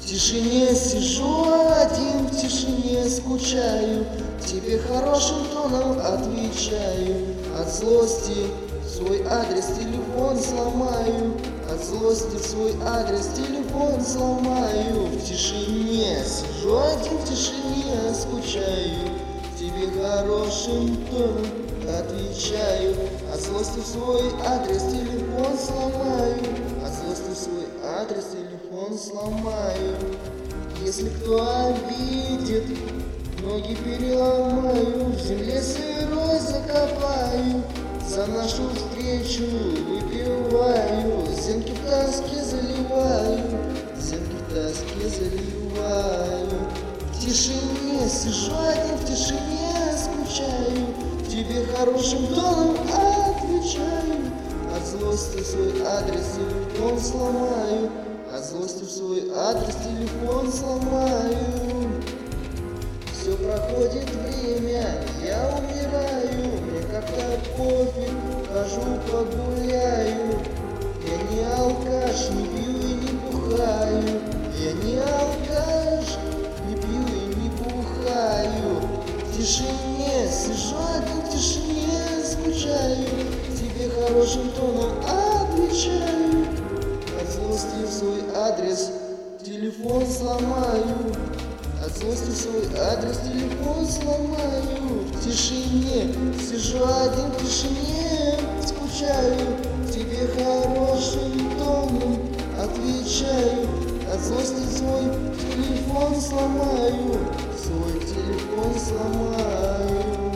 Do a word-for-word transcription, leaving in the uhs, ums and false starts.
тишине сижу один, в тишине скучаю, тебе хорошим тоном отвечаю. От злости свой адрес телефон сломаю, от злости свой адрес телефон сломаю. В тишине сижу один, в тишине скучаю, тебе хорошим тоном отвечаю. От злости свой адрес телефон сломаю, от злости свой адрес телефон сломаю. Если кто обидит, ноги переломаю, в земле сырой закопаю, за нашу встречу выпиваю, зенки в тоске заливаю, зенки в тоске заливаю. В тишине сижу один, в тишине скучаю, тебе хорошим тоном отвечаю. От злости свой адрес телефон сломаю, от злости в свой адрес телефон сломаю. Все проходит время, я умираю, мне как-то пофиг, хожу погуляю. Я не алкаш, не пью и не бухаю, я не алкаш, не пью и не бухаю. В тишине сижу один, в тишине скучаю, тебе хорошим тоном отвечаю. От злости в свой адрес телефон сломаю, от злости свой адрес телефон сломаю. В тишине сижу один, в тишине скучаю, тебе хорошим тоном отвечаю. От злости свой телефон сломаю, свой телефон сломаю.